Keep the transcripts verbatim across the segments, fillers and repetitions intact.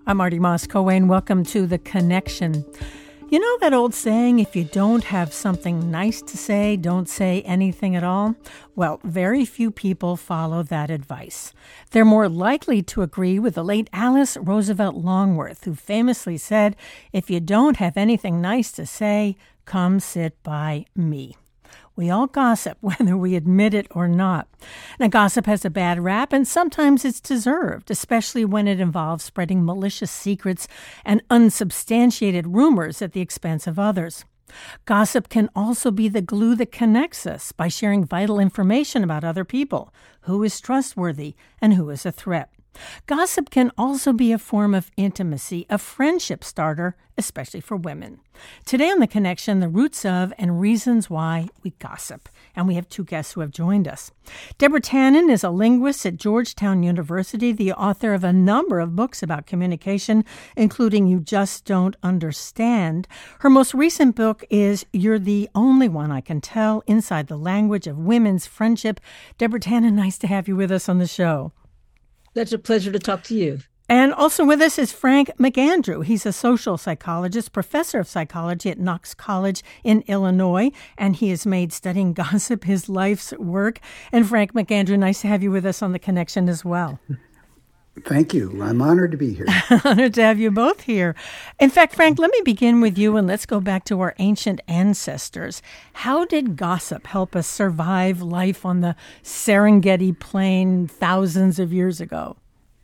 I'm Marty Moss-Coane. Welcome to The Connection. You know that old saying, if you don't have something nice to say, don't say anything at all? Well, very few people follow that advice. They're more likely to agree with the late Alice Roosevelt Longworth, who famously said, if you don't have anything nice to say, come sit by me. We all gossip, whether we admit it or not. Now, gossip has a bad rap, and sometimes it's deserved, especially when it involves spreading malicious secrets and unsubstantiated rumors at the expense of others. Gossip can also be the glue that connects us by sharing vital information about other people, who is trustworthy and who is a threat. Gossip can also be a form of intimacy, a friendship starter, especially for women. Today on The Connection, the roots of and reasons why we gossip. And we have two guests who have joined us. Deborah Tannen is a linguist at Georgetown University, the author of a number of books about communication, including You Just Don't Understand. Her most recent book is You're the Only One I Can Tell, Inside the Language of Women's Friendship. Deborah Tannen, nice to have you with us on the show. That's a pleasure to talk to you. And also with us is Frank McAndrew. He's a social psychologist, professor of psychology at Knox College in Illinois, and he has made studying gossip his life's work. And Frank McAndrew, nice to have you with us on The Connection as well. Thank you. I'm honored to be here. Honored to have you both here. In fact, Frank, let me begin with you, and let's go back to our ancient ancestors. How did gossip help us survive life on the Serengeti Plain thousands of years ago?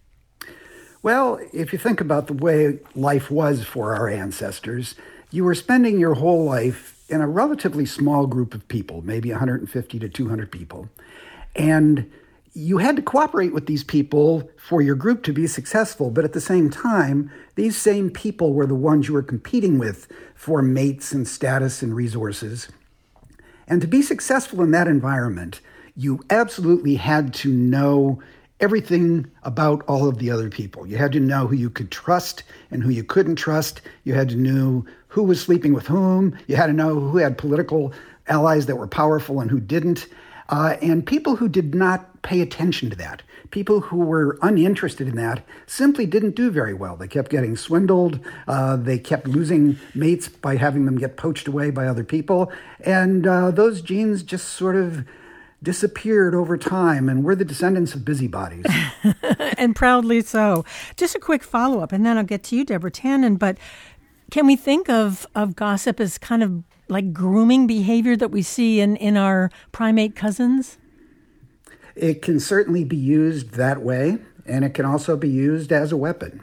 Well, if you think about the way life was for our ancestors, you were spending your whole life in a relatively small group of people, maybe one hundred fifty to two hundred people. And you had to cooperate with these people for your group to be successful, but at the same time, these same people were the ones you were competing with for mates and status and resources. And to be successful in that environment, you absolutely had to know everything about all of the other people. You had to know who you could trust and who you couldn't trust. You had to know who was sleeping with whom. You had to know who had political allies that were powerful and who didn't. Uh, and people who did not pay attention to that, people who were uninterested in that, simply didn't do very well. They kept getting swindled. Uh, they kept losing mates by having them get poached away by other people. And uh, those genes just sort of disappeared over time, and we're the descendants of busybodies. And proudly so. Just a quick follow-up, and then I'll get to you, Deborah Tannen. But can we think of, of gossip as kind of like grooming behavior that we see in, in our primate cousins? It can certainly be used that way, and it can also be used as a weapon.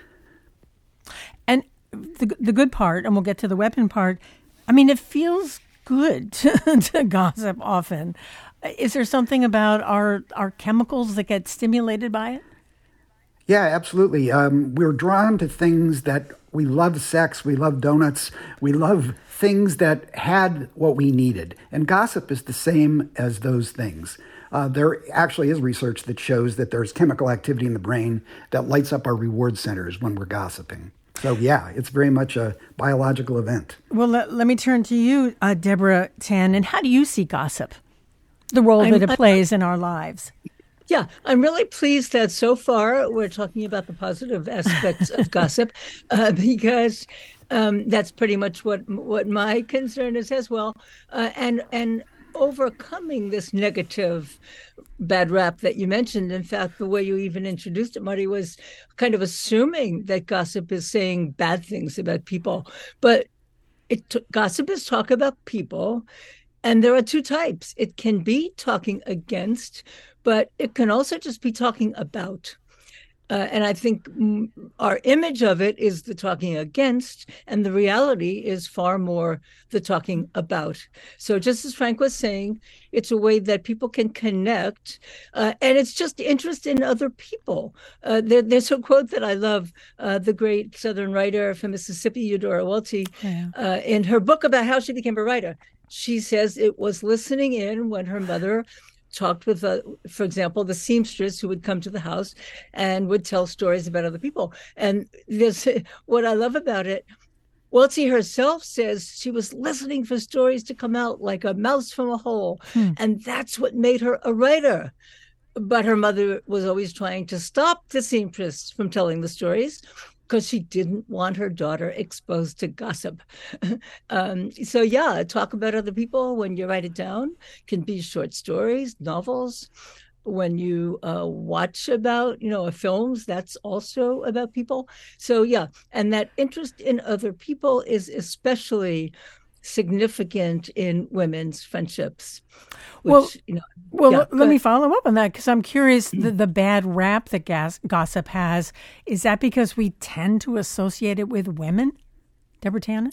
And the the good part, and we'll get to the weapon part, I mean, it feels good to, to gossip often. Is there something about our, our chemicals that get stimulated by it? Yeah, absolutely. Um, we're drawn to things that we love sex, we love donuts, we love things that had what we needed. And gossip is the same as those things. Uh, there actually is research that shows that there's chemical activity in the brain that lights up our reward centers when we're gossiping. So, yeah, it's very much a biological event. Well, let, let me turn to you, uh, Deborah Tannen. How do you see gossip, the role I'm, that it plays in our lives? Yeah, I'm really pleased that so far we're talking about the positive aspects of gossip uh, because um, that's pretty much what what my concern is as well. Uh, and and overcoming this negative bad rap that you mentioned. In fact, the way you even introduced it, Marty, was kind of assuming that gossip is saying bad things about people. But it t- gossip is talk about people. And there are two types. It can be talking against, but it can also just be talking about. Uh, and I think our image of it is the talking against, and the reality is far more the talking about. So just as Frank was saying, it's a way that people can connect, uh, and it's just interest in other people. Uh, there, there's a quote that I love, uh, the great Southern writer from Mississippi, Eudora Welty, yeah. uh, in her book about how she became a writer. She says it was listening in when her mother talked with, uh, for example, the seamstress who would come to the house and would tell stories about other people. And this, what I love about it, Welty herself says she was listening for stories to come out like a mouse from a hole. Hmm. And that's what made her a writer. But her mother was always trying to stop the seamstress from telling the stories. because she didn't want her daughter exposed to gossip. um, so yeah, talk about other people when you write it down. Can be short stories, novels. When you uh, watch about, you know, films, that's also about people. So yeah, and that interest in other people is especially significant in women's friendships. Which, well, you know, well, yeah, let me follow up on that because I'm curious. The, the bad rap that gas, gossip has, is that because we tend to associate it with women, Deborah Tannen?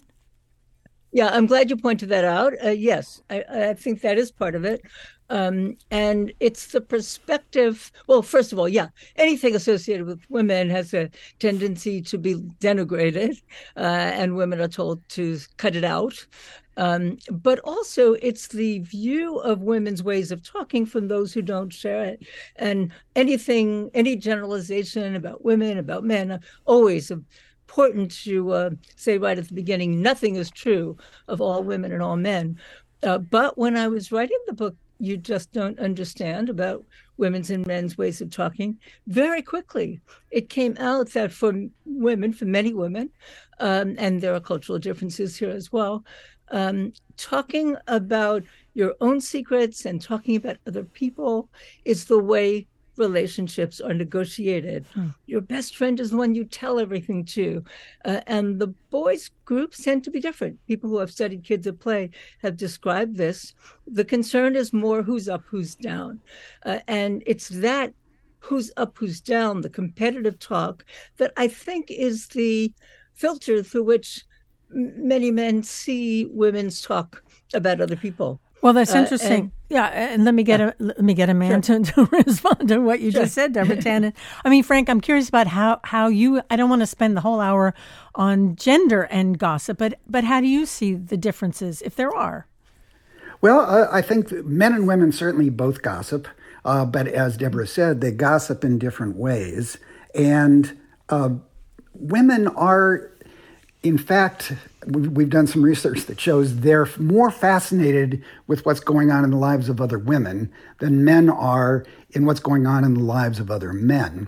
Yeah, I'm glad you pointed that out. Uh, yes, I, I think that is part of it. Um, and it's the perspective. Well, first of all, yeah, anything associated with women has a tendency to be denigrated, uh, and women are told to cut it out. Um, but also, it's the view of women's ways of talking from those who don't share it. And anything, any generalization about women, about men, always important to uh, say right at the beginning, nothing is true of all women and all men. Uh, but when I was writing the book, You Just Don't Understand, about women's and men's ways of talking, very quickly it came out that for women, for many women, um, and there are cultural differences here as well, um, talking about your own secrets and talking about other people is the way relationships are negotiated. Hmm. Your best friend is the one you tell everything to. Uh, and the boys' groups tend to be different. People who have studied kids at play have described this. The concern is more who's up, who's down. Uh, and it's that who's up, who's down, the competitive talk, that I think is the filter through which many men see women's talk about other people. Well, that's interesting. Uh, and, yeah, and let me get yeah. a let me get a man sure. to, to respond to what you sure. just said, Deborah Tannen. I mean, Frank, I'm curious about how, how you. I don't want to spend the whole hour on gender and gossip, but but how do you see the differences, if there are? Well, uh, I think men and women certainly both gossip, uh, but as Deborah said, they gossip in different ways, and uh, women are. In fact, we've done some research that shows they're more fascinated with what's going on in the lives of other women than men are in what's going on in the lives of other men.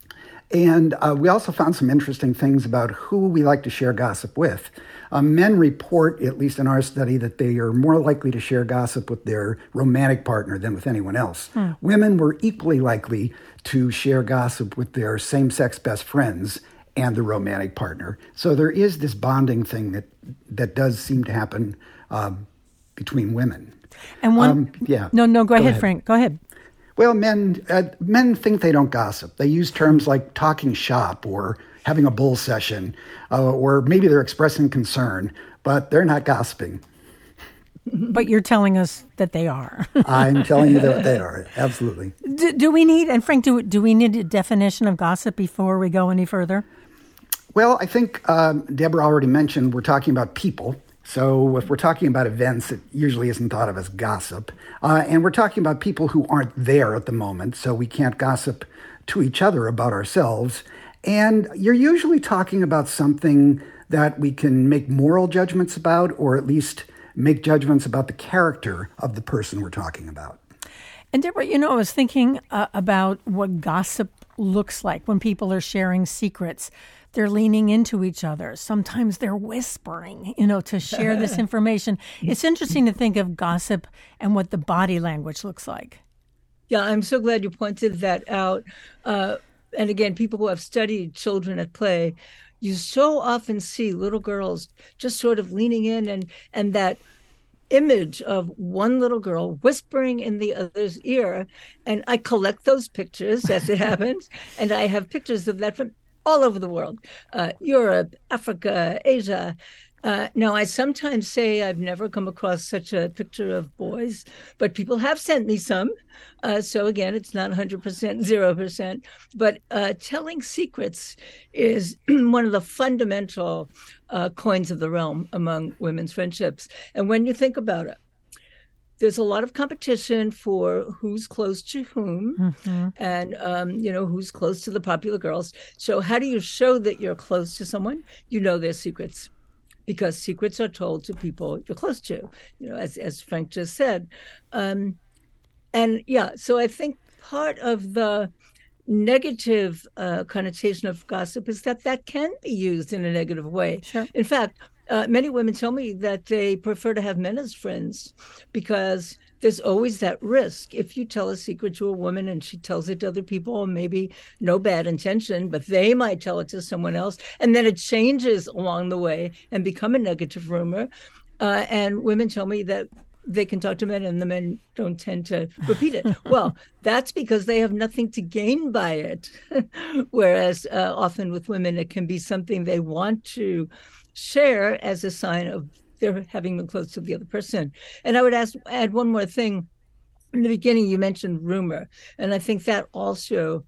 And uh, we also found some interesting things about who we like to share gossip with. Uh, men report, at least in our study, that they are more likely to share gossip with their romantic partner than with anyone else. Hmm. Women were equally likely to share gossip with their same-sex best friends and the romantic partner. So there is this bonding thing that that does seem to happen um, between women. And one, um, yeah. No, no, go, go ahead, ahead, Frank. Go ahead. Well, men uh, men think they don't gossip. They use terms like talking shop or having a bull session, uh, or maybe they're expressing concern, but they're not gossiping. But you're telling us that they are. I'm telling you that they are, absolutely. Do, do we need, and Frank, do, do we need a definition of gossip before we go any further? Well, I think um, Deborah already mentioned we're talking about people. So if we're talking about events, it usually isn't thought of as gossip. Uh, and we're talking about people who aren't there at the moment, so we can't gossip to each other about ourselves. And you're usually talking about something that we can make moral judgments about, or at least make judgments about the character of the person we're talking about. And Deborah, you know, I was thinking uh, about what gossip looks like when people are sharing secrets. They're leaning into each other. Sometimes they're whispering, you know, to share this information. It's interesting to think of gossip and what the body language looks like. Yeah, I'm so glad you pointed that out. Uh, and again, people who have studied children at play, you so often see little girls just sort of leaning in, and, and that image of one little girl whispering in the other's ear. And I collect those pictures as it happens. And I have pictures of that from all over the world, uh, Europe, Africa, Asia. Uh, now, I sometimes say I've never come across such a picture of boys, but people have sent me some. Uh, so again, it's not one hundred percent, zero percent. But uh, telling secrets is one of the fundamental uh, coins of the realm among women's friendships. And when you think about it, there's a lot of competition for who's close to whom, mm-hmm. and, um, you know, who's close to the popular girls. So how do you show that you're close to someone? You know their secrets, because secrets are told to people you're close to, you know, as, as Frank just said. Um, and yeah, so I think part of the negative uh, connotation of gossip is that that can be used in a negative way. Sure. In fact, uh, many women tell me that they prefer to have men as friends because there's always that risk. If you tell a secret to a woman and she tells it to other people, maybe no bad intention, but they might tell it to someone else, and then it changes along the way and become a negative rumor. Uh, and women tell me that they can talk to men and the men don't tend to repeat it. Well, that's because they have nothing to gain by it. Whereas uh, often with women, it can be something they want to share as a sign of their having been close to the other person. And I would ask, add one more thing. In the beginning, you mentioned rumor. And I think that also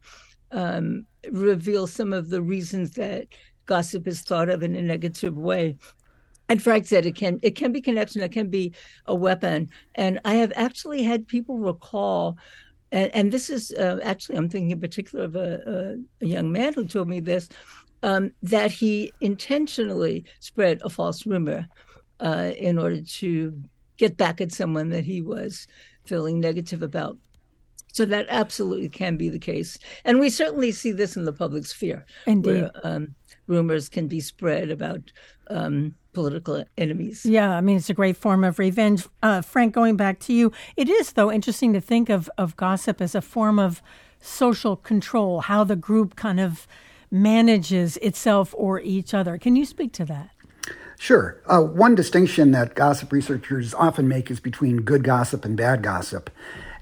um, reveals some of the reasons that gossip is thought of in a negative way. And Frank said it can it can be connection, it can be a weapon. And I have actually had people recall, and, and this is uh, actually, I'm thinking in particular of a, a, a young man who told me this, um, that he intentionally spread a false rumor uh, in order to get back at someone that he was feeling negative about. So that absolutely can be the case. And we certainly see this in the public sphere. Indeed. Where um, rumors can be spread about um, political enemies. Yeah, I mean, it's a great form of revenge. Uh, Frank, going back to you, it is, though, interesting to think of, of gossip as a form of social control, how the group kind of manages itself or each other. Can you speak to that? Sure. Uh, one distinction that gossip researchers often make is between good gossip and bad gossip.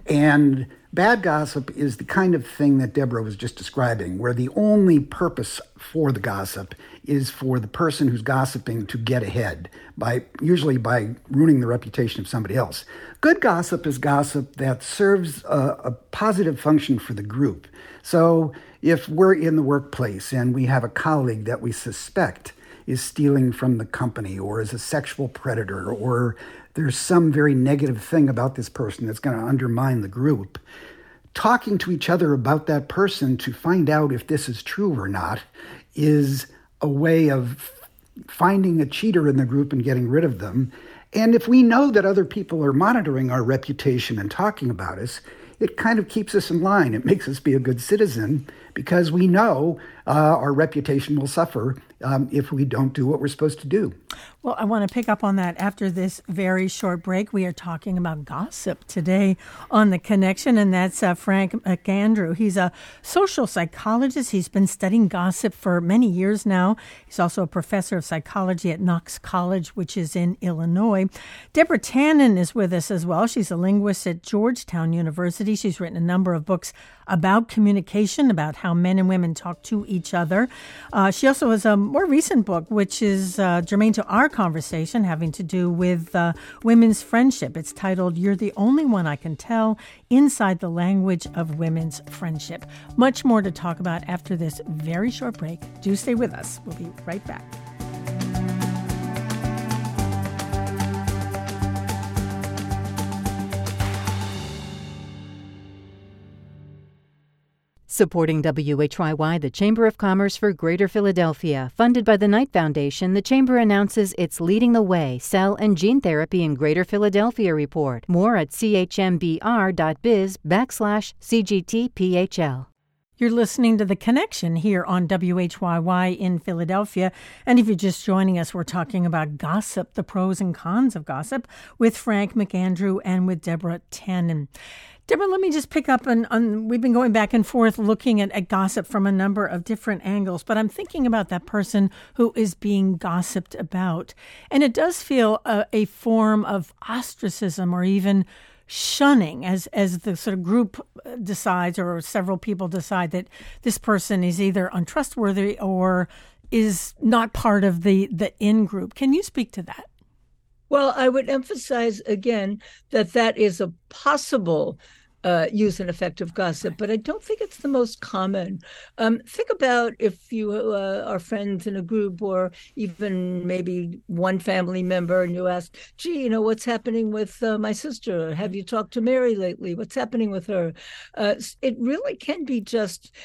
And bad gossip is the kind of thing that Deborah was just describing, where the only purpose for the gossip is for the person who's gossiping to get ahead, by usually by ruining the reputation of somebody else. Good gossip is gossip that serves a, a positive function for the group. So if we're in the workplace and we have a colleague that we suspect is stealing from the company or is a sexual predator, or there's some very negative thing about this person that's going to undermine the group, talking to each other about that person to find out if this is true or not is a way of finding a cheater in the group and getting rid of them. And if we know that other people are monitoring our reputation and talking about us, it kind of keeps us in line. It makes us be a good citizen because we know uh, our reputation will suffer um, if we don't do what we're supposed to do. Well, I want to pick up on that after this very short break. We are talking about gossip today on The Connection, and that's uh, Frank McAndrew. He's a social psychologist. He's been studying gossip for many years now. He's also a professor of psychology at Knox College, which is in Illinois. Deborah Tannen is with us as well. She's a linguist at Georgetown University. She's written a number of books about communication, about how men and women talk to each other. Uh, she also has a more recent book, which is uh, germane to our conversation, having to do with uh, women's friendship. It's titled, You're the Only One I Can Tell, Inside the Language of Women's Friendship. Much more to talk about after this very short break. Do stay with us. We'll be right back. Supporting W H Y Y, the Chamber of Commerce for Greater Philadelphia. Funded by the Knight Foundation, the Chamber announces it's leading the way, cell and gene therapy in Greater Philadelphia report. More at chmbr.biz backslash CGTPHL. You're listening to The Connection here on W H Y Y in Philadelphia. And if you're just joining us, we're talking about gossip, the pros and cons of gossip, with Frank McAndrew and with Deborah Tannen. Deborah, let me just pick up on, on we've been going back and forth looking at, at gossip from a number of different angles, but I'm thinking about that person who is being gossiped about. And it does feel a, a form of ostracism or even shunning as, as the sort of group decides, or several people decide that this person is either untrustworthy or is not part of the, the in-group. Can you speak to that? Well, I would emphasize again that that is a possible uh, use and effect of gossip, but I don't think it's the most common. Um, think about if you uh, are friends in a group, or even maybe one family member, and you ask, gee, you know, what's happening with uh, my sister? Have you talked to Mary lately? What's happening with her? Uh, it really can be just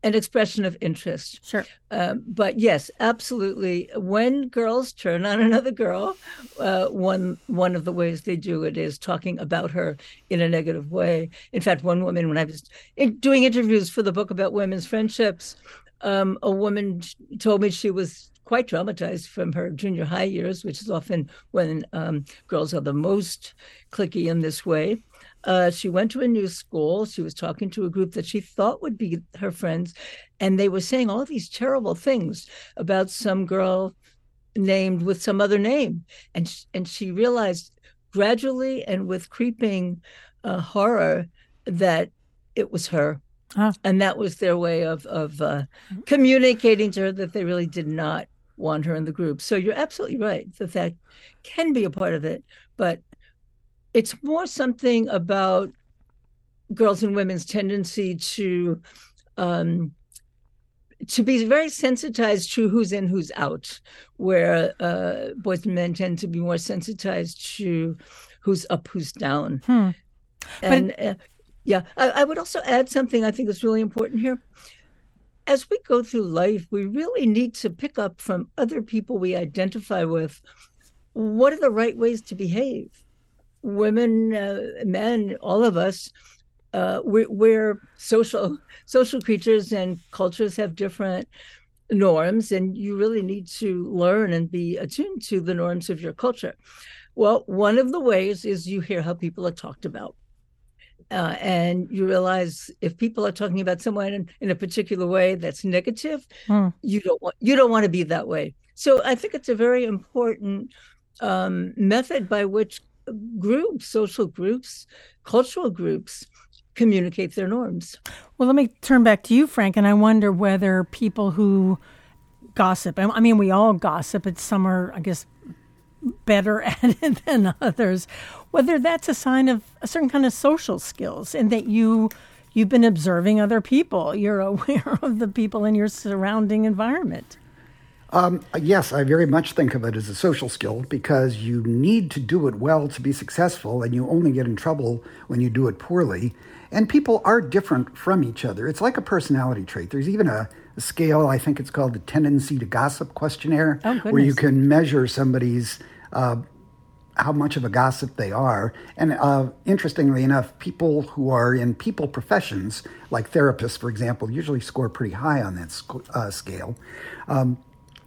an expression of interest. Sure. Um, but yes, absolutely. When girls turn on another girl, uh, one one of the ways they do it is talking about her in a negative way. In fact, one woman, when I was in, doing interviews for the book about women's friendships, um, a woman told me she was quite traumatized from her junior high years, which is often when um, girls are the most cliquey in this way. Uh, she went to a new school. She was talking to a group that she thought would be her friends, and they were saying all these terrible things about some girl named with some other name. And, and she realized gradually and with creeping uh, horror that it was her. Oh. And that was their way of, of uh, communicating to her that they really did not want her in the group. So you're absolutely right that that can be a part of it, but it's more something about girls and women's tendency to um, to be very sensitized to who's in, who's out, where uh, boys and men tend to be more sensitized to who's up, who's down. Hmm. And uh, yeah, I, I would also add something I think is really important here. As we go through life, we really need to pick up from other people we identify with, what are the right ways to behave? Women, uh, men, all of us, uh, we're, we're social social creatures, and cultures have different norms, and you really need to learn and be attuned to the norms of your culture. Well, one of the ways is you hear how people are talked about. Uh, and you realize if people are talking about someone in, in a particular way that's negative, mm. you don't want you don't want to be that way. So I think it's a very important um, method by which groups, social groups, cultural groups communicate their norms. Well, let me turn back to you, Frank, and I wonder whether people who gossip, I mean, we all gossip, but some are, I guess, better at it than others, whether that's a sign of a certain kind of social skills, and that you, you've been observing other people. You're aware of the people in your surrounding environment. Um, yes, I very much think of it as a social skill, because you need to do it well to be successful, and you only get in trouble when you do it poorly. And people are different from each other. It's like a personality trait. There's even a, a scale, I think it's called the Tendency to Gossip questionnaire, oh, where you can measure somebody's uh, how much of a gossip they are. And uh, interestingly enough, people who are in people professions, like therapists, for example, usually score pretty high on that sc- uh, scale. Um,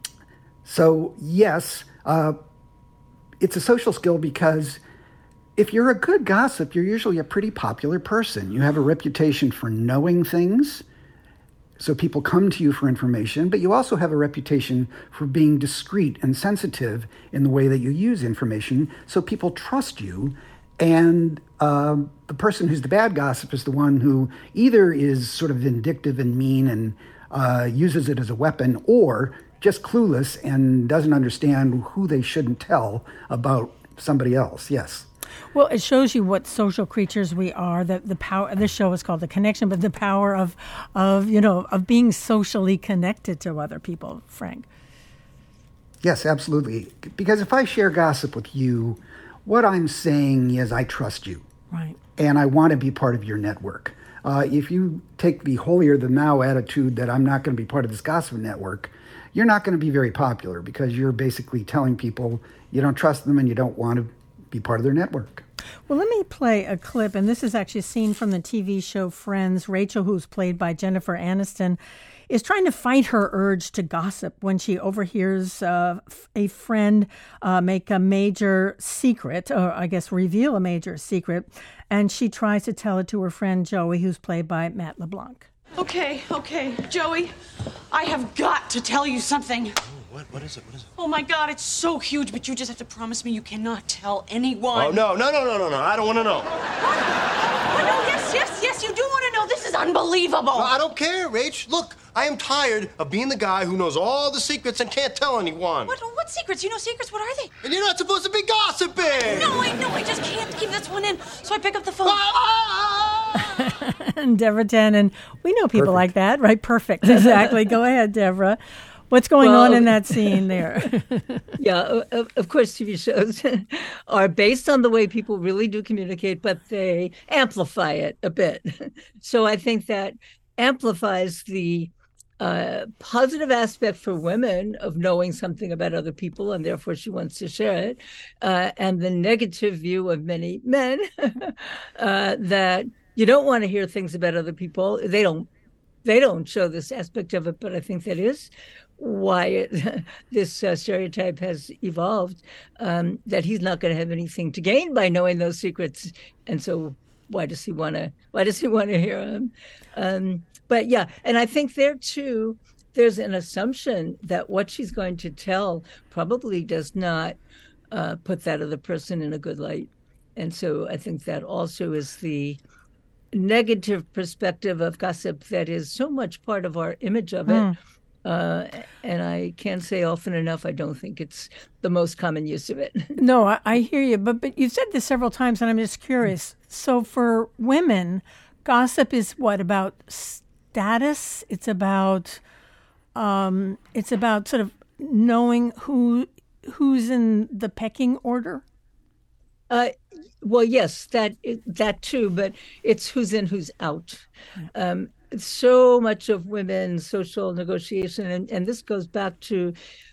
So, yes, uh, it's a social skill, because if you're a good gossip, you're usually a pretty popular person. You have a reputation for knowing things, so people come to you for information, but you also have a reputation for being discreet and sensitive in the way that you use information, so people trust you. And uh, the person who's the bad gossip is the one who either is sort of vindictive and mean and uh, uses it as a weapon, or just clueless and doesn't understand who they shouldn't tell about somebody else. Yes. Well, it shows you what social creatures we are. The the power. This show is called The Connection, but the power of of you know of being socially connected to other people. Frank. Yes, absolutely. Because if I share gossip with you, what I'm saying is I trust you, right? And I want to be part of your network. Uh, if you take the holier than thou attitude that I'm not going to be part of this gossip network, you're not going to be very popular, because you're basically telling people you don't trust them and you don't want to be part of their network. Well, let me play a clip, and this is actually a scene from the T V show Friends. Rachel, who's played by Jennifer Aniston, is trying to fight her urge to gossip when she overhears uh, a friend uh, make a major secret, or I guess reveal a major secret, and she tries to tell it to her friend Joey, who's played by Matt LeBlanc. Okay, okay, Joey, I have got to tell you something. Oh, what, what is it? What is it? Oh my God, it's so huge, but you just have to promise me you cannot tell anyone. Oh, no, no, no, no, no, no, I don't want to know. Oh, no, yes, yes, yes, you do want to know. This is unbelievable. No, I don't care, Rach. Look, I am tired of being the guy who knows all the secrets and can't tell anyone. What, what secrets? You know secrets? What are they? And you're not supposed to be gossiping. No, I know, I just can't keep this one in. So I pick up the phone. And Deborah Tannen, we know people Perfect. Like that, right? Perfect, exactly. Go ahead, Deborah. What's going well, on in that scene there? Yeah, of, of course, T V shows are based on the way people really do communicate, but they amplify it a bit. So I think that amplifies the uh, positive aspect for women of knowing something about other people, and therefore she wants to share it, uh, and the negative view of many men uh, that you don't want to hear things about other people. They don't. They don't show this aspect of it, but I think that is why it, this uh, stereotype has evolved, um, that he's not going to have anything to gain by knowing those secrets. And so why does he want to, why does he want to hear them? Um, but yeah, and I think there too, there's an assumption that what she's going to tell probably does not uh, put that other person in a good light. And so I think that also is the negative perspective of gossip that is so much part of our image of it. Mm. Uh, and I can't say often enough, I don't think it's the most common use of it. No, I, I hear you. But, but you've said this several times, and I'm just curious. So for women, gossip is what, about status? It's about um, it's about sort of knowing who who's in the pecking order? Uh, well, yes, that that too, but it's who's in, who's out. Um, so much of women's social negotiation, and, and this goes back to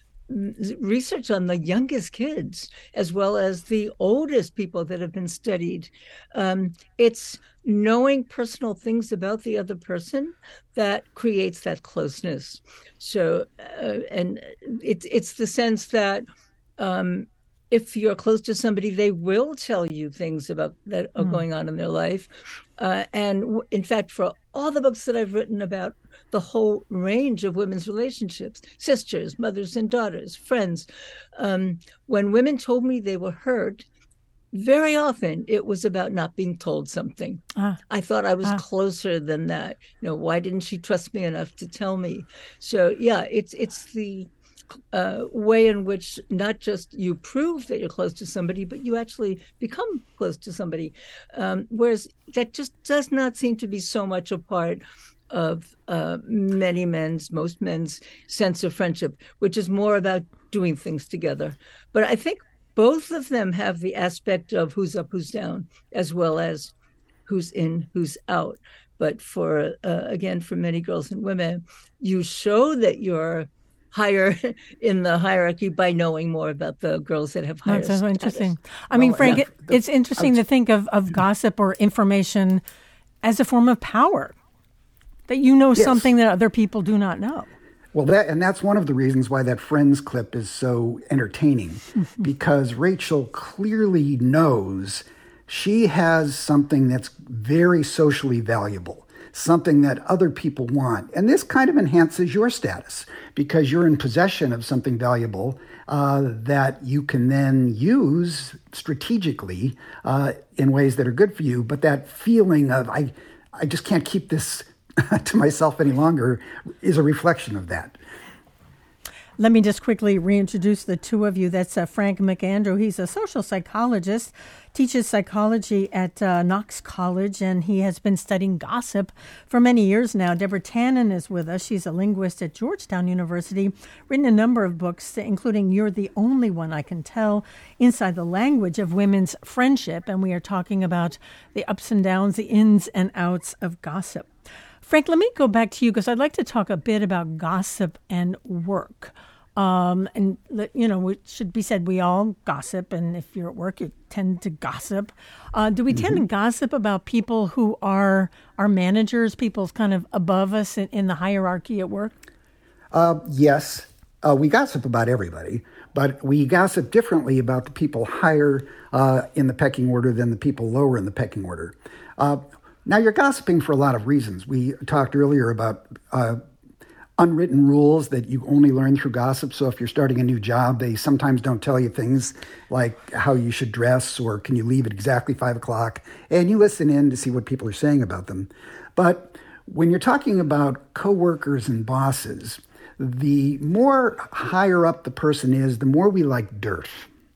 research on the youngest kids as well as the oldest people that have been studied. Um, it's knowing personal things about the other person that creates that closeness. So, uh, and it's it's the sense that um, if you're close to somebody, they will tell you things about that are mm. going on in their life. Uh, and w- in fact, for all the books that I've written about the whole range of women's relationships, sisters, mothers and daughters, friends, um, when women told me they were hurt, very often it was about not being told something. Ah. I thought I was ah. closer than that. You know, why didn't she trust me enough to tell me? So yeah, it's it's the uh, way in which not just you prove that you're close to somebody, but you actually become close to somebody. Um, whereas that just does not seem to be so much a part of uh, many men's, most men's sense of friendship, which is more about doing things together. But I think both of them have the aspect of who's up, who's down, as well as who's in, who's out. But for, uh, again, for many girls and women, you show that you're higher in the hierarchy by knowing more about the girls that have higher That's so interesting. I well, mean, Frank, yeah, it, it's interesting was, to think of, of gossip or information as a form of power, that you know yes. something that other people do not know. Well, that and that's one of the reasons why that Friends clip is so entertaining, mm-hmm. because Rachel clearly knows she has something that's very socially valuable, something that other people want. And this kind of enhances your status because you're in possession of something valuable uh, that you can then use strategically uh, in ways that are good for you. But that feeling of, I, I just can't keep this to myself any longer is a reflection of that. Let me just quickly reintroduce the two of you. That's uh, Frank McAndrew. He's a social psychologist, teaches psychology at uh, Knox College, and he has been studying gossip for many years now. Deborah Tannen is with us. She's a linguist at Georgetown University, written a number of books, including You're the Only One I Can Tell, Inside the Language of Women's Friendship, and we are talking about the ups and downs, the ins and outs of gossip. Frank, let me go back to you because I'd like to talk a bit about gossip and work. Um, and, you know, it should be said, we all gossip. And if you're at work, you tend to gossip. Uh, do we mm-hmm. tend to gossip about people who are our managers, people kind of above us in, in the hierarchy at work? Uh, yes. Uh, we gossip about everybody, but we gossip differently about the people higher uh, in the pecking order than the people lower in the pecking order. Uh, Now, you're gossiping for a lot of reasons. We talked earlier about uh, unwritten rules that you only learn through gossip. So if you're starting a new job, they sometimes don't tell you things like how you should dress or can you leave at exactly five o'clock. And you listen in to see what people are saying about them. But when you're talking about coworkers and bosses, the more higher up the person is, the more we like dirt.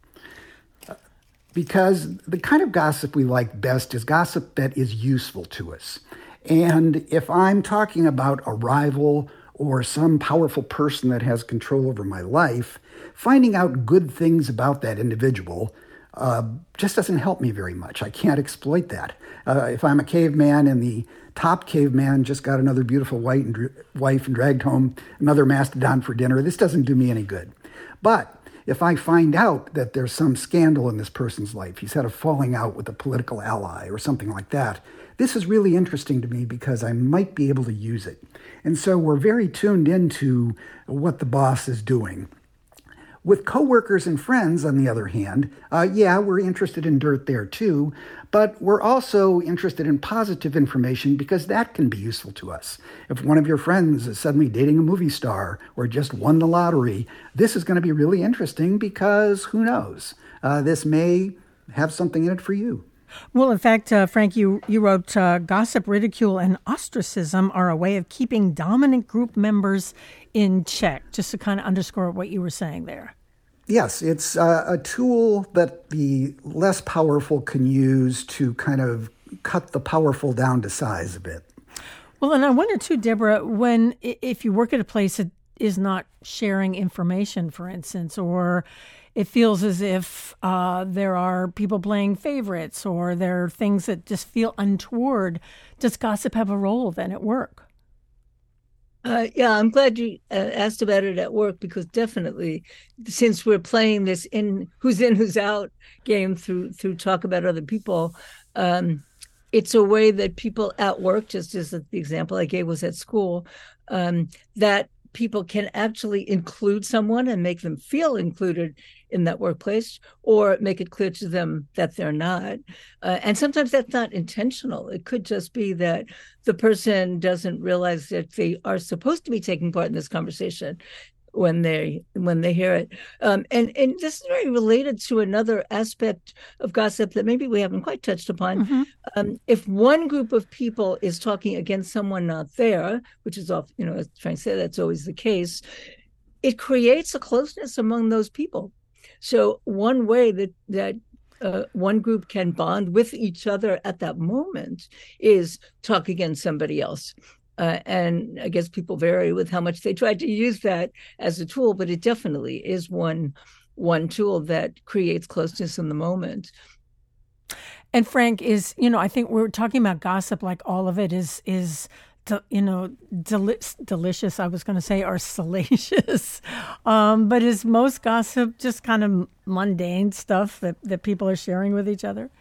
Because the kind of gossip we like best is gossip that is useful to us. And if I'm talking about a rival or some powerful person that has control over my life, finding out good things about that individual uh, just doesn't help me very much. I can't exploit that. Uh, if I'm a caveman and the top caveman just got another beautiful white and dr- wife and dragged home another mastodon for dinner, this doesn't do me any good. But if I find out that there's some scandal in this person's life, he's had a falling out with a political ally or something like that, this is really interesting to me because I might be able to use it. And so we're very tuned into what the boss is doing. With coworkers and friends, on the other hand, uh, yeah, we're interested in dirt there too, but we're also interested in positive information because that can be useful to us. If one of your friends is suddenly dating a movie star or just won the lottery, this is going to be really interesting because who knows? Uh, this may have something in it for you. Well, in fact, uh, Frank, you, you wrote, uh, gossip, ridicule, and ostracism are a way of keeping dominant group members in check, just to kind of underscore what you were saying there. Yes, it's uh, a tool that the less powerful can use to kind of cut the powerful down to size a bit. Well, and I wonder too, Deborah, when if you work at a place that is not sharing information, for instance, or it feels as if uh, there are people playing favorites or there are things that just feel untoward, does gossip have a role then at work? Uh, yeah, I'm glad you uh, asked about it at work because definitely, since we're playing this in who's in, who's out game through through talk about other people, um, it's a way that people at work, just as the example I gave was at school, um, that people can actually include someone and make them feel included in that workplace, or make it clear to them that they're not. Uh, and sometimes that's not intentional. It could just be that the person doesn't realize that they are supposed to be taking part in this conversation when they when they hear it. Um, and, and this is very related to another aspect of gossip that maybe we haven't quite touched upon. Mm-hmm. Um, if one group of people is talking against someone not there, which is often, you know, as Frank said, that's always the case, it creates a closeness among those people. So one way that that uh, one group can bond with each other at that moment is talk against somebody else. Uh, and I guess people vary with how much they try to use that as a tool, but it definitely is one one tool that creates closeness in the moment. And Frank, is, you know, I think we're talking about gossip like all of it is is you know, deli- delicious, I was going to say, or salacious. Um, but is most gossip just kind of mundane stuff that, that people are sharing with each other?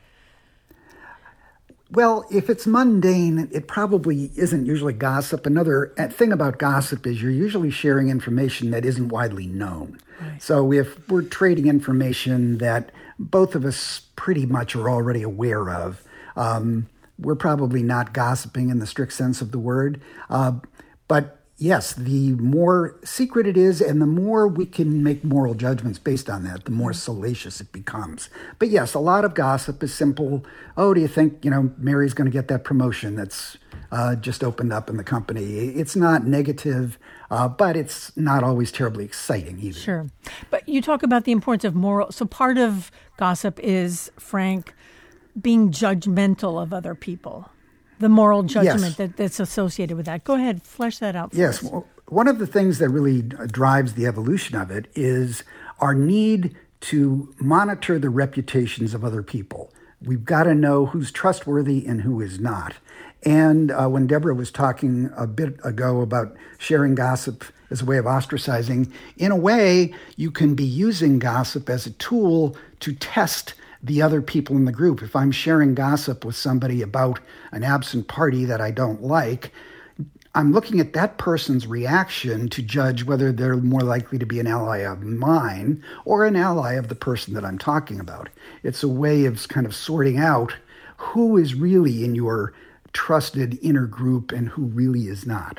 Well, if it's mundane, it probably isn't usually gossip. Another thing about gossip is you're usually sharing information that isn't widely known. Right. So if we're trading information that both of us pretty much are already aware of, um, we're probably not gossiping in the strict sense of the word. Uh, but yes, the more secret it is and the more we can make moral judgments based on that, the more salacious it becomes. But yes, a lot of gossip is simple. Oh, do you think, you know, Mary's going to get that promotion that's uh, just opened up in the company? It's not negative, uh, but it's not always terribly exciting either. Sure. But you talk about the importance of moral. So part of gossip is, Frank, being judgmental of other people, the moral judgment yes. that, that's associated with that. Go ahead, flesh that out for yes. us. Well, one of the things that really drives the evolution of it is our need to monitor the reputations of other people. We've got to know who's trustworthy and who is not. And uh, when Deborah was talking a bit ago about sharing gossip as a way of ostracizing, in a way, you can be using gossip as a tool to test the other people in the group. If I'm sharing gossip with somebody about an absent party that I don't like, I'm looking at that person's reaction to judge whether they're more likely to be an ally of mine or an ally of the person that I'm talking about. It's a way of kind of sorting out who is really in your trusted inner group and who really is not.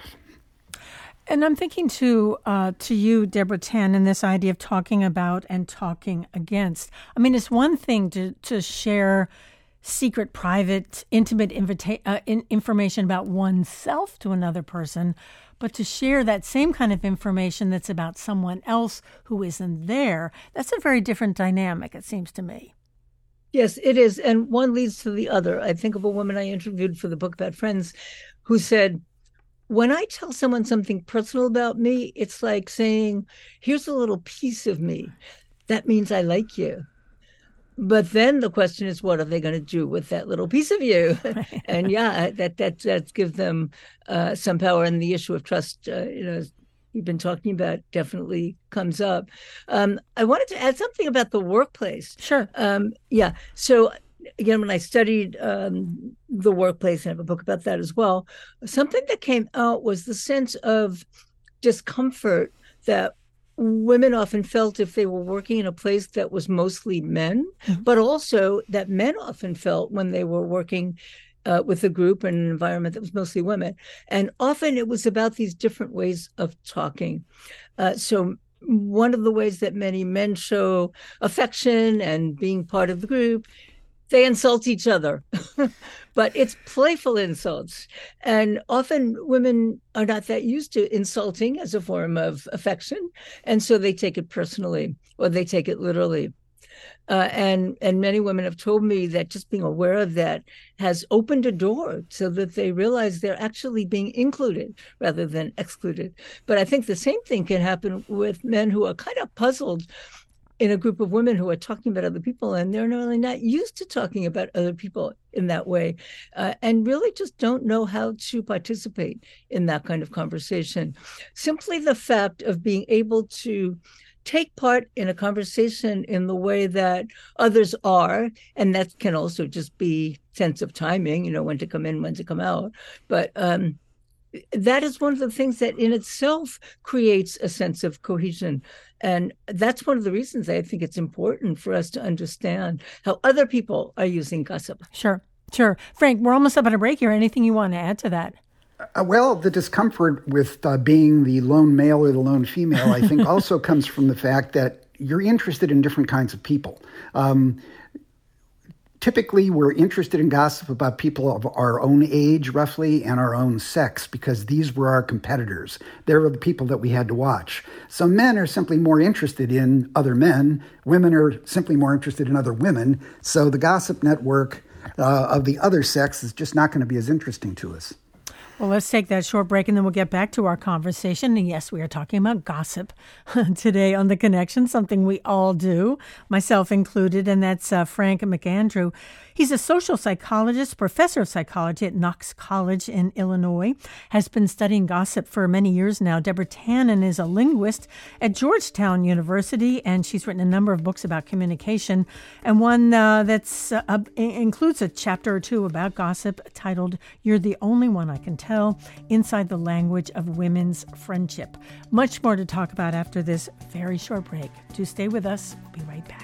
And I'm thinking to uh, to you, Deborah Tan, and this idea of talking about and talking against. I mean, it's one thing to to share secret, private, intimate invita- uh, in, information about oneself to another person, but to share that same kind of information that's about someone else who isn't there, that's a very different dynamic, it seems to me. Yes, it is. And one leads to the other. I think of a woman I interviewed for the book about Friends who said, when I tell someone something personal about me, it's like saying, here's a little piece of me. That means I like you. but then the question is, what are they going to do with that little piece of you? And yeah, that that that gives them uh, some power. And the issue of trust, uh, you know, as we've been talking about, definitely comes up. Um, I wanted to add something about the workplace. Sure. Um, yeah. So again, when I studied um, the workplace, and I have a book about that as well, something that came out was the sense of discomfort that women often felt if they were working in a place that was mostly men, mm-hmm. but also that men often felt when they were working uh, with a group in an environment that was mostly women. And often it was about these different ways of talking. Uh, so one of the ways that many men show affection and being part of the group, they insult each other, but it's playful insults. And often women are not that used to insulting as a form of affection. And so they take it personally, or they take it literally. Uh, and, and many women have told me that just being aware of that has opened a door so that they realize they're actually being included rather than excluded. But I think the same thing can happen with men who are kind of puzzled in a group of women who are talking about other people, and they're really not used to talking about other people in that way, uh, and really just don't know how to participate in that kind of conversation. Simply the fact of being able to take part in a conversation in the way that others are, and that can also just be sense of timing, you know, when to come in, when to come out. But um, that is one of the things that in itself creates a sense of cohesion. And that's one of the reasons I think it's important for us to understand how other people are using gossip. Sure, sure. Frank, we're almost up on a break here. Anything you want to add to that? Uh, well, the discomfort with uh, being the lone male or the lone female, I think, also comes from the fact that you're interested in different kinds of people. Um, Typically, we're interested in gossip about people of our own age, roughly, and our own sex, because these were our competitors. They were the people that we had to watch. So men are simply more interested in other men. Women are simply more interested in other women. So the gossip network uh, of the other sex is just not going to be as interesting to us. Well, let's take that short break and then we'll get back to our conversation. And yes, we are talking about gossip today on The Connection, something we all do, myself included, and that's uh, Frank McAndrew. He's a social psychologist, professor of psychology at Knox College in Illinois, has been studying gossip for many years now. Deborah Tannen is a linguist at Georgetown University, and she's written a number of books about communication, and one uh, that's uh, includes a chapter or two about gossip titled "You're the Only One I Can Tell: Inside the Language of Women's Friendship." Much more to talk about after this very short break. Do stay with us. We'll be right back.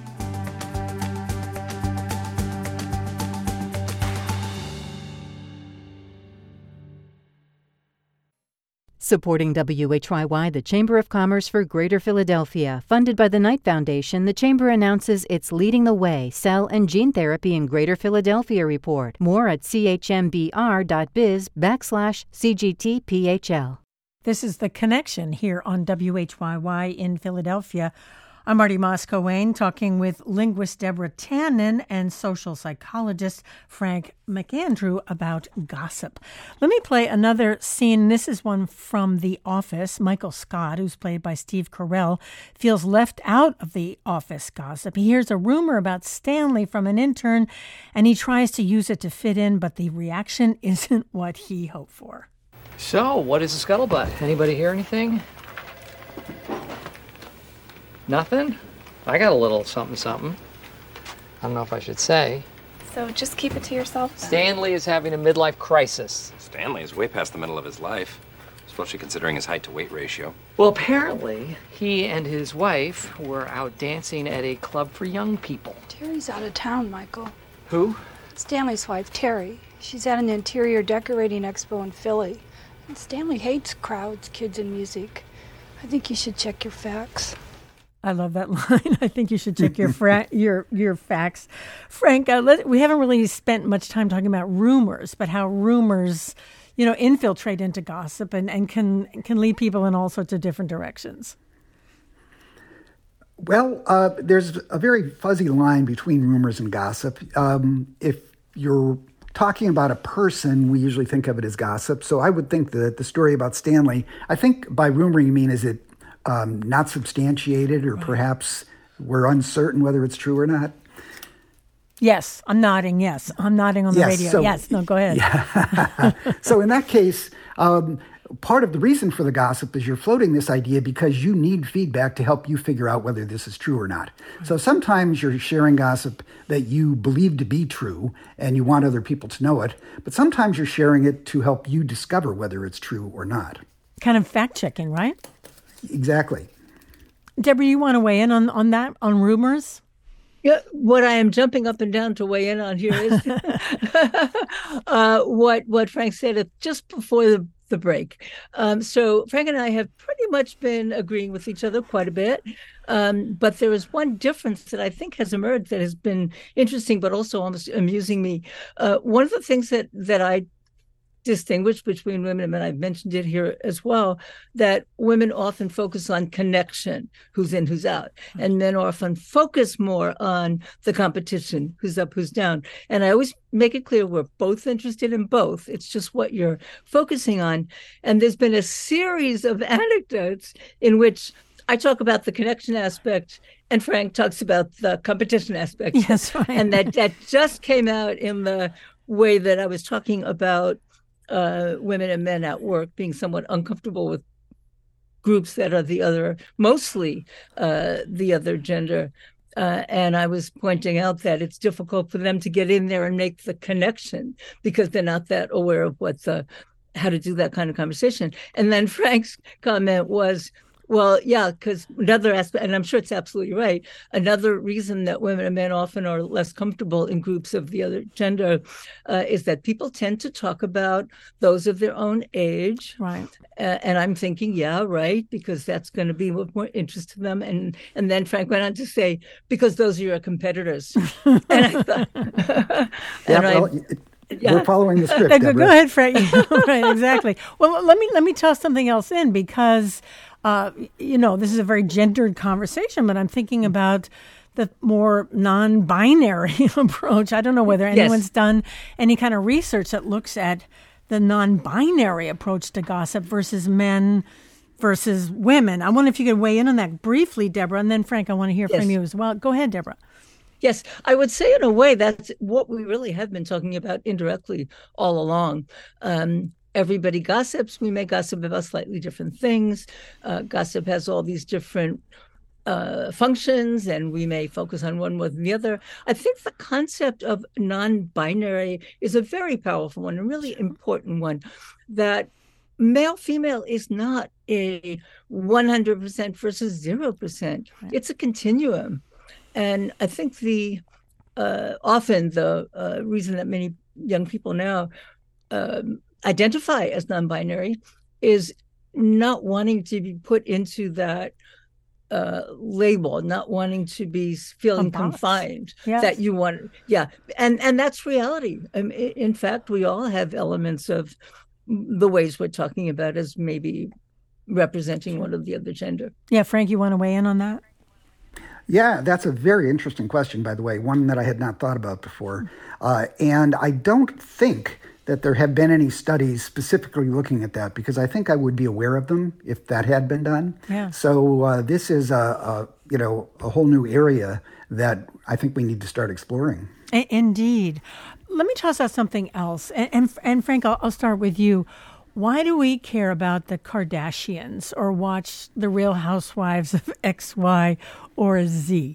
Supporting W H Y Y, the Chamber of Commerce for Greater Philadelphia. Funded by the Knight Foundation, the Chamber announces it's leading the way cell and gene therapy in Greater Philadelphia report. More at chmbr.biz backslash CGTPHL. This is The Connection here on W H Y Y in Philadelphia. I'm Marty Moss-Coane, talking with linguist Deborah Tannen and social psychologist Frank McAndrew about gossip. Let me play another scene. This is one from The Office. Michael Scott, who's played by Steve Carell, feels left out of the office gossip. He hears a rumor about Stanley from an intern, and he tries to use it to fit in, but the reaction isn't what he hoped for. So, what is the scuttlebutt? Anybody hear anything? Nothing? I got a little something something. I don't know if I should say. So just keep it to yourself then. Stanley is having a midlife crisis. Stanley is way past the middle of his life, especially considering his height to weight ratio. Well, apparently, he and his wife were out dancing at a club for young people. Terry's out of town, Michael. Who? Stanley's wife, Terry. She's at an interior decorating expo in Philly. And Stanley hates crowds, kids, and music. I think you should check your facts. I love that line. I think you should check your fra- your your facts. Frank, uh, let, we haven't really spent much time talking about rumors, but how rumors, you know, infiltrate into gossip and, and can can lead people in all sorts of different directions. Well, uh, there's a very fuzzy line between rumors and gossip. Um, if you're talking about a person, we usually think of it as gossip. So I would think that the story about Stanley, I think by rumor you mean is it Um, not substantiated, or perhaps we're uncertain whether it's true or not. Yes, I'm nodding. Yes, I'm nodding on the yes, radio. So, yes, no, go ahead. Yeah. So in that case, um, part of the reason for the gossip is you're floating this idea because you need feedback to help you figure out whether this is true or not. So sometimes you're sharing gossip that you believe to be true and you want other people to know it, but sometimes you're sharing it to help you discover whether it's true or not. Kind of fact-checking, right? Exactly. Deborah, you want to weigh in on, on that, on rumors? Yeah, what I am jumping up and down to weigh in on here is uh, what what Frank said just before the, the break. Um, so Frank and I have pretty much been agreeing with each other quite a bit. Um, but there is one difference that I think has emerged that has been interesting, but also almost amusing me. Uh, one of the things that that I distinguish between women and men, I've mentioned it here as well, that women often focus on connection, who's in, who's out, and men often focus more on the competition, who's up, who's down. And I always make it clear we're both interested in both. It's just what you're focusing on. And there's been a series of anecdotes in which I talk about the connection aspect and Frank talks about the competition aspect. Yes, right. And that, that just came out in the way that I was talking about Uh, women and men at work being somewhat uncomfortable with groups that are the other, mostly uh, the other gender. Uh, and I was pointing out that it's difficult for them to get in there and make the connection because they're not that aware of what the, how to do that kind of conversation. And then Frank's comment was, well, yeah, because another aspect, and I'm sure it's absolutely right, another reason that women and men often are less comfortable in groups of the other gender uh, is that people tend to talk about those of their own age. Right. Uh, and I'm thinking, yeah, right, because that's going to be of more interest to them. And and then Frank went on to say, because those are your competitors. And I thought... yeah, and well, I, it, Yeah. We're following the script. go, go ahead, Frank. Right, exactly. Well, let me let me toss something else in because, uh, you know, this is a very gendered conversation, but I'm thinking about the more non-binary approach. I don't know whether anyone's yes. done any kind of research that looks at the non-binary approach to gossip versus men versus women. I wonder if you could weigh in on that briefly, Deborah, and then Frank, I want to hear yes. from you as well. Go ahead, Deborah. Yes, I would say in a way that's what we really have been talking about indirectly all along. Um, everybody gossips. We may gossip about slightly different things. Uh, gossip has all these different uh, functions, and we may focus on one more than the other. I think the concept of non-binary is a very powerful one, a really important one, that male-female is not a one hundred percent versus zero percent. Right. It's a continuum. And I think the uh, often the uh, reason that many young people now um, identify as non-binary is not wanting to be put into that uh, label, not wanting to be feeling confined. Yes. That you want, yeah, and and that's reality. I mean, in fact, we all have elements of the ways we're talking about as maybe representing one of the other gender. Yeah, Frank, you want to weigh in on that? Yeah, that's a very interesting question, by the way, one that I had not thought about before. Uh, and I don't think that there have been any studies specifically looking at that because I think I would be aware of them if that had been done. Yeah. So uh, this is a, a, you know, a whole new area that I think we need to start exploring. Indeed. Let me toss out something else. And, and, and Frank, I'll, I'll start with you. Why do we care about the Kardashians or watch The Real Housewives of X, Y, or Z?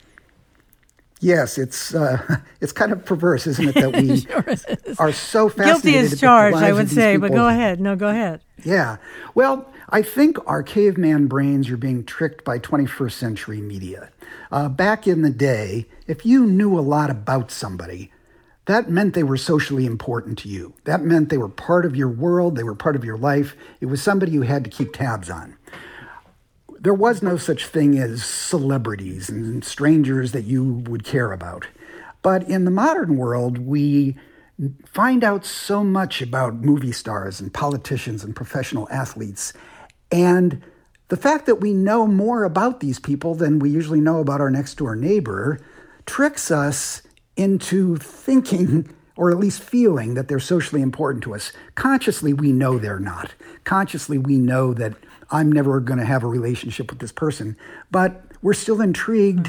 Yes, it's uh, it's kind of perverse, isn't it, that we sure are so fascinated. Guilty as charged, I would say, but go ahead. No, go ahead. Yeah. Well, I think our caveman brains are being tricked by twenty-first century media. Uh, back in the day, if you knew a lot about somebody, that meant they were socially important to you. That meant they were part of your world. They were part of your life. It was somebody you had to keep tabs on. There was no such thing as celebrities and strangers that you would care about. But in the modern world, we find out so much about movie stars and politicians and professional athletes. And the fact that we know more about these people than we usually know about our next door neighbor tricks us into thinking, or at least feeling, that they're socially important to us. Consciously, we know they're not. Consciously, we know that I'm never going to have a relationship with this person. But we're still intrigued mm-hmm.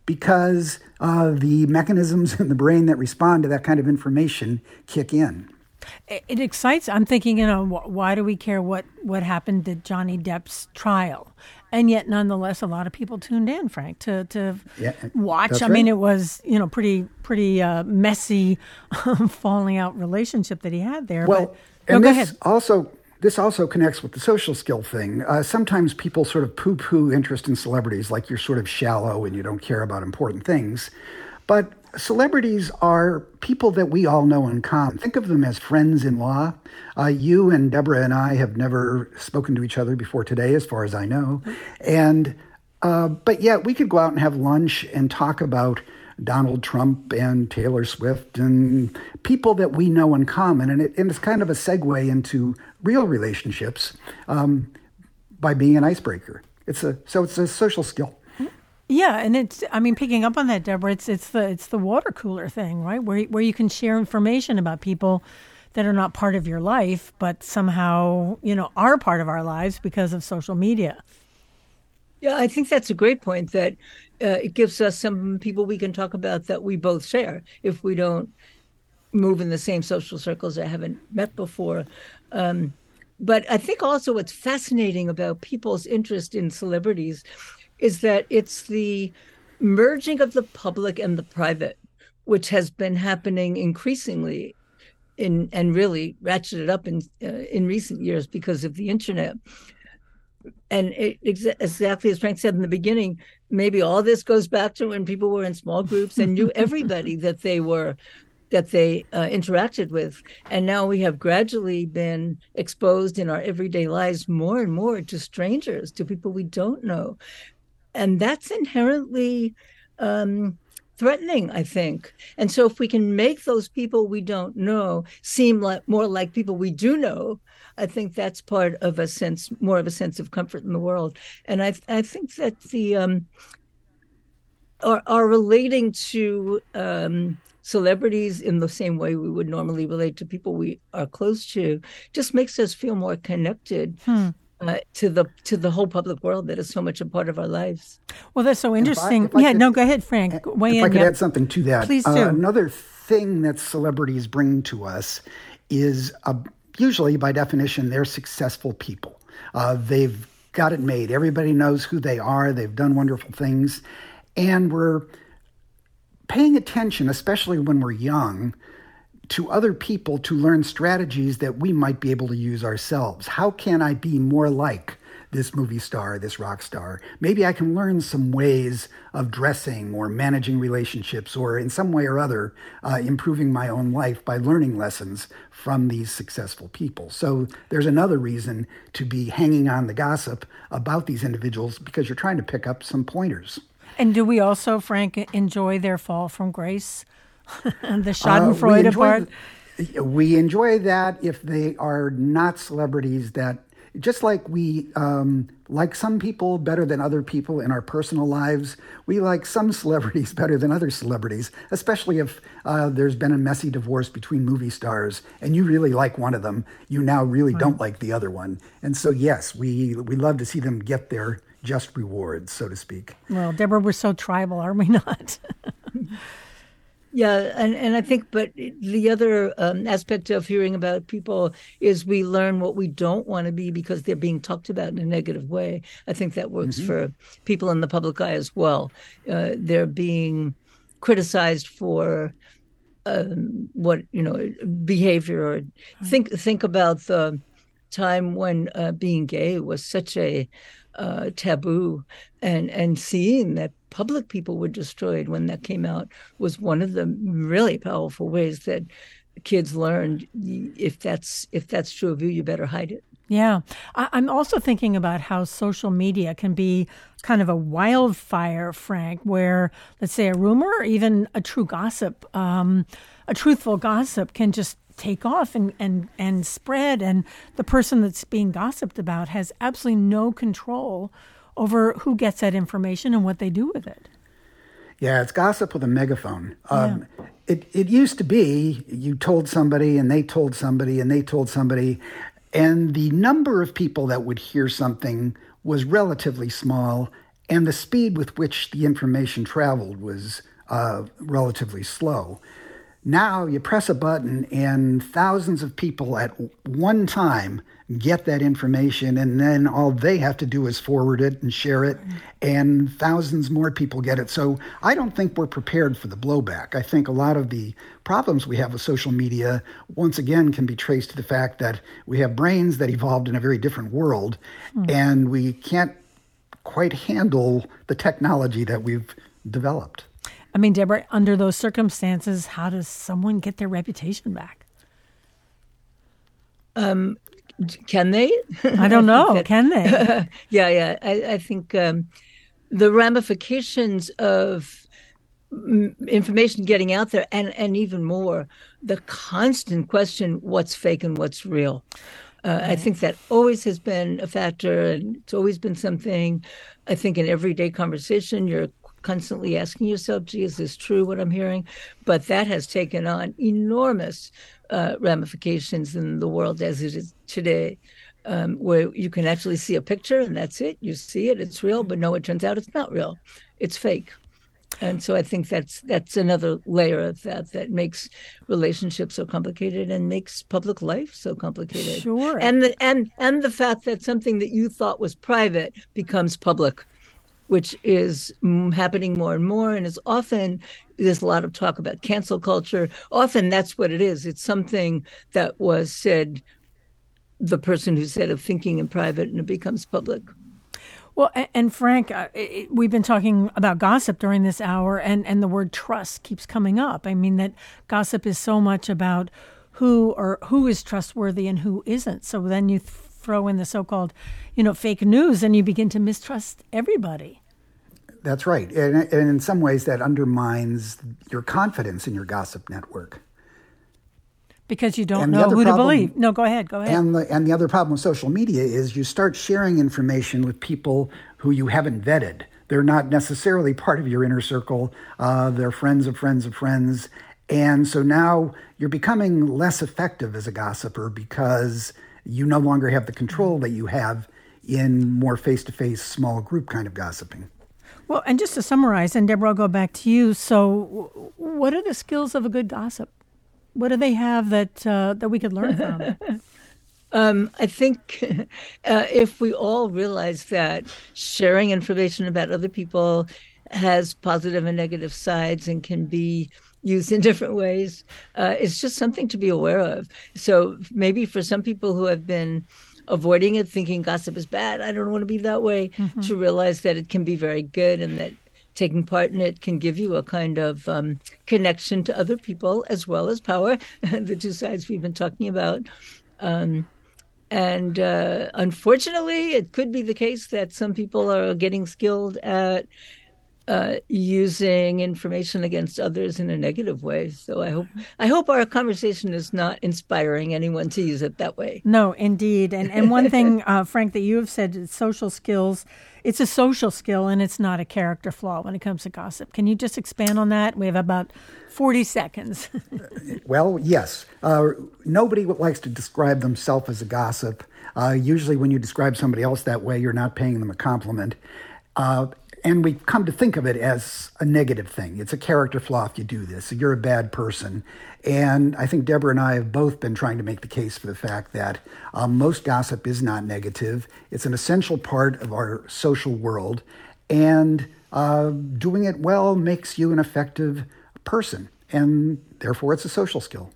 because uh, the mechanisms in the brain that respond to that kind of information kick in. It excites. I'm thinking, you know, why do we care what, what happened at Johnny Depp's trial? And yet, nonetheless, a lot of people tuned in, Frank, to to yeah, watch. I right. mean, it was, you know, pretty pretty uh, messy falling out relationship that he had there. Well, but, and no, go this ahead. also this also connects with the social skill thing. Uh, sometimes people sort of poo-poo interest in celebrities, like you're sort of shallow and you don't care about important things. But celebrities are people that we all know in common. Think of them as friends-in-law. Uh, you and Deborah and I have never spoken to each other before today, as far as I know. And uh, but yet we could go out and have lunch and talk about Donald Trump and Taylor Swift and people that we know in common. And, it, and it's kind of a segue into real relationships um, by being an icebreaker. It's a so it's a social skill. Yeah, and it's, I mean, picking up on that, Deborah, it's it's the it's the water cooler thing, right? Where where you can share information about people that are not part of your life, but somehow, you know, are part of our lives because of social media. Yeah, I think that's a great point, that uh, it gives us some people we can talk about that we both share if we don't move in the same social circles or haven't met before. Um, but I think also what's fascinating about people's interest in celebrities is that it's the merging of the public and the private, which has been happening increasingly in and really ratcheted up in uh, in recent years because of the internet. And it, exa- exactly as Frank said in the beginning, maybe all this goes back to when people were in small groups and knew everybody that they were that they uh, interacted with. And now we have gradually been exposed in our everyday lives more and more to strangers, to people we don't know. And that's inherently um, threatening, I think. And so if we can make those people we don't know seem like more like people we do know, I think that's part of a sense, more of a sense of comfort in the world. And I, I think that the um, our, our relating to um, celebrities in the same way we would normally relate to people we are close to just makes us feel more connected. Hmm. Uh, to the to the whole public world that is so much a part of our lives. Well, that's so interesting. If I, if I yeah, could, no, go ahead, Frank. Weigh if in. I could yeah. add something to that. Please do. Uh, another thing that celebrities bring to us is, uh, usually by definition, they're successful people. Uh, they've got it made. Everybody knows who they are. They've done wonderful things. And we're paying attention, especially when we're young, to other people to learn strategies that we might be able to use ourselves. How can I be more like this movie star, this rock star? Maybe I can learn some ways of dressing or managing relationships or in some way or other uh, improving my own life by learning lessons from these successful people. So there's another reason to be hanging on the gossip about these individuals, because you're trying to pick up some pointers. And do we also, Frank, enjoy their fall from grace? The Schadenfreude uh, part? The, we enjoy that if they are not celebrities that, just like we um, like some people better than other people in our personal lives, we like some celebrities better than other celebrities, especially if uh, there's been a messy divorce between movie stars and you really like one of them, you now really right. don't like the other one. And so, yes, we we love to see them get their just rewards, so to speak. Well, Deborah, we're so tribal, are we not? Yeah, and, and I think, but the other um, aspect of hearing about people is we learn what we don't want to be because they're being talked about in a negative way. I think that works mm-hmm. for people in the public eye as well. Uh, they're being criticized for um, what, you know, behavior. Or think think about the time when uh, being gay was such a uh, taboo, and and seeing that public people were destroyed when that came out was one of the really powerful ways that kids learned, if that's if that's true of you, you better hide it. Yeah. I, I'm also thinking about how social media can be kind of a wildfire, Frank, where, let's say, a rumor or even a true gossip, um, a truthful gossip can just take off and, and, and spread. And the person that's being gossiped about has absolutely no control over who gets that information and what they do with it. Yeah, it's gossip with a megaphone. Um, yeah. It it used to be you told somebody and they told somebody and they told somebody, and the number of people that would hear something was relatively small, and the speed with which the information traveled was uh, relatively slow. Now you press a button and thousands of people at one time get that information, and then all they have to do is forward it and share it, and thousands more people get it. So I don't think we're prepared for the blowback. I think a lot of the problems we have with social media, once again, can be traced to the fact that we have brains that evolved in a very different world, mm. and we can't quite handle the technology that we've developed. I mean, Deborah, under those circumstances, how does someone get their reputation back? Um, can they? I don't know. that, can they? yeah, yeah. I, I think um, the ramifications of information getting out there, and, and even more, the constant question, what's fake and what's real? Uh, I think that always has been a factor, and it's always been something. I think in everyday conversation, you're constantly asking yourself, gee, is this true, what I'm hearing? But that has taken on enormous uh, ramifications in the world as it is today, um, where you can actually see a picture and that's it. You see it, it's real, but no, it turns out it's not real. It's fake. And so I think that's that's another layer of that that makes relationships so complicated and makes public life so complicated. Sure. And the, and, and the fact that something that you thought was private becomes public, which is happening more and more, and is often, there's a lot of talk about cancel culture. Often that's what it is. It's something that was said, the person who said of thinking in private, and it becomes public. Well, and Frank, uh, it, we've been talking about gossip during this hour, and, and the word trust keeps coming up. I mean, that gossip is so much about who or who is trustworthy and who isn't. So then you th- throw in the so-called, you know, fake news, and you begin to mistrust everybody. That's right. And, and in some ways that undermines your confidence in your gossip network. Because you don't know who problem, to believe. No, go ahead, go ahead. And the, and the other problem with social media is you start sharing information with people who you haven't vetted. They're not necessarily part of your inner circle. Uh, they're friends of friends of friends. And so now you're becoming less effective as a gossiper because you no longer have the control that you have in more face-to-face, small group kind of gossiping. Well, and just to summarize, and Deborah, I'll go back to you. So what are the skills of a good gossip? What do they have that uh, that we could learn from? um, I think uh, if we all realize that sharing information about other people has positive and negative sides and can be used in different ways, uh, it's just something to be aware of. So maybe for some people who have been avoiding it, thinking gossip is bad, I don't want to be that way, mm-hmm. to realize that it can be very good and that taking part in it can give you a kind of um, connection to other people as well as power, the two sides we've been talking about. Um, and uh, unfortunately, it could be the case that some people are getting skilled at uh, using information against others in a negative way. So I hope I hope our conversation is not inspiring anyone to use it that way. No, indeed. And and one thing, uh, Frank, that you have said is social skills. It's a social skill and it's not a character flaw when it comes to gossip. Can you just expand on that? We have about forty seconds. Well, yes. Uh, nobody likes to describe themselves as a gossip. Uh, usually when you describe somebody else that way, you're not paying them a compliment. Uh, And we come to think of it as a negative thing. It's a character flaw if you do this. You're a bad person. And I think Deborah and I have both been trying to make the case for the fact that um, most gossip is not negative. It's an essential part of our social world. And uh, doing it well makes you an effective person. And therefore, it's a social skill.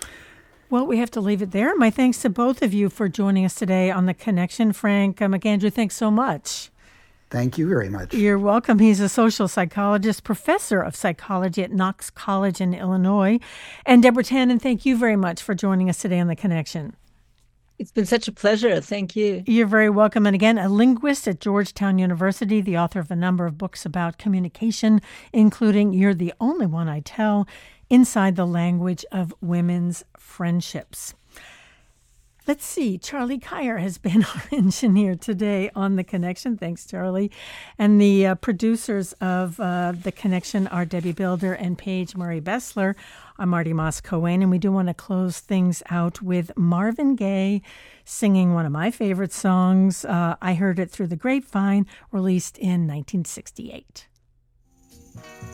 Well, we have to leave it there. My thanks to both of you for joining us today on The Connection. Frank uh, McAndrew, thanks so much. Thank you very much. You're welcome. He's a social psychologist, professor of psychology at Knox College in Illinois. And Deborah Tannen, thank you very much for joining us today on The Connection. It's been such a pleasure. Thank you. You're very welcome. And again, a linguist at Georgetown University, the author of a number of books about communication, including You're the Only One I Tell, Inside the Language of Women's Friendships. Let's see. Charlie Kyer has been our engineer today on The Connection. Thanks, Charlie. And the uh, producers of uh, The Connection are Debbie Builder and Paige Murray Bessler. I'm Marty Moss-Coane, and we do want to close things out with Marvin Gaye singing one of my favorite songs. Uh, I Heard It Through the Grapevine, released in nineteen sixty-eight.